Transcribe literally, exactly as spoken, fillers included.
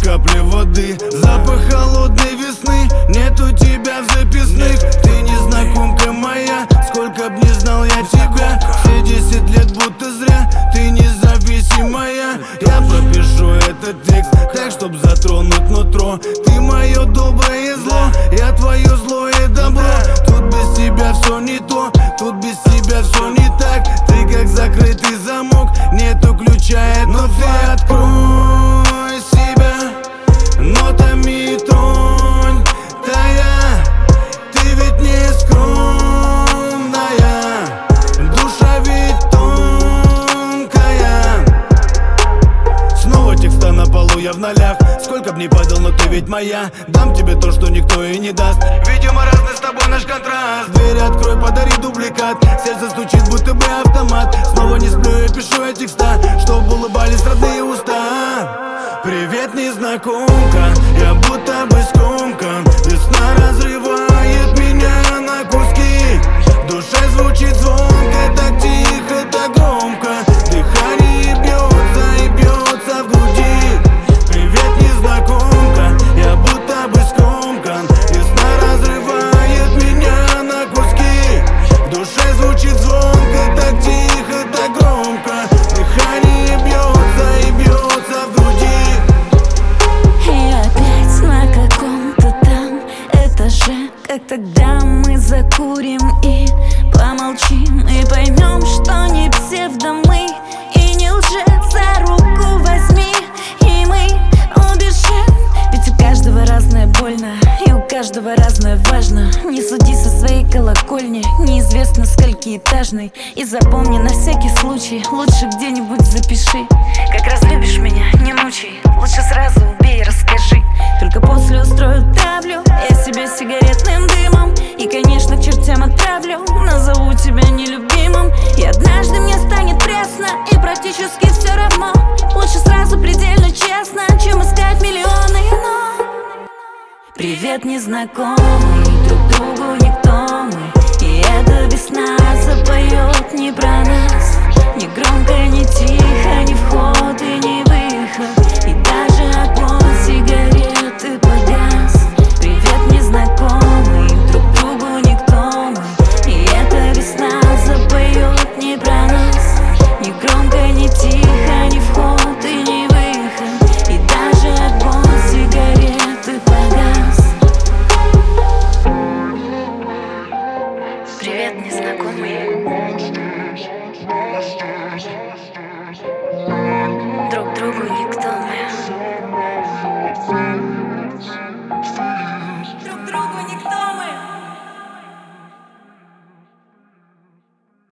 капли воды, запах холодной весны. Нету тебя в записных. Ты незнакомка моя, сколько б не знал я тебя. Все десять лет будто зря, ты независимая. Я пропишу этот текст так, чтоб затронуть нутро. Ты мое доброе зло, я твое злое добро. Тут без тебя все не то, тут без тебя все не так. Ты как закрытый замок, нету ключа, но ты открой себя нотами тронь. Тая, ты ведь не скромная, душа ведь тонкая. Снова текста на полу, я в нолях. Сколько б ни падал, но ты ведь моя. Дам тебе то, что никто и не даст. Видимо, разный с тобой наш контраст. Дверь открой, подари дубликат. Сердце стучит, будто бы автомат. Снова не сплю, я пишу я текста, чтоб улыбались родные уста. Привет, незнакомка, я будто бы скомкан. Весна разрывает меня на куски. В душе звучит звонко, так тихо, так громко. Дыхание бьется и бьется в груди. Привет, незнакомка, я будто бы скомкан. Весна разрывает меня на куски. В душе звучит звонко, так тихо, так громко. Дыхание бьется и бьется в груди. И опять на каком-то там этаже, как тогда мы закурим и помолчим, и поймем, что не псевдомы и не лжец. За руку возьми, и мы убежим. Ведь у каждого разное больно, и у каждого разное важно. Не суди со своей колокольни, неизвестно сколькиэтажной. И запомни на всякий случай, лучше где-нибудь запиши. Как разлюбишь меня, не мучай, лучше сразу убей и расскажи. Только после устрою травлю я себя сигаретным дымом. И, конечно, чертям отправлю, назову тебя нелюбимым. И однажды мне станет пресно, и практически все равно. Лучше сразу предельно честно, чем искать миллионы «но». Привет, незнакомый, друг другу никто мы. И эта весна запоет не про нас. Ни громко, ни тихо, ни вход и ни выход. И даже огонь сигареты погас. Привет, незнакомый, друг другу никто мы. И эта весна запоет не про нас. Ни громко, ни тихо, ни вход и ни выход. И даже огонь сигареты погас. Привет, незнакомый, друг другу никто.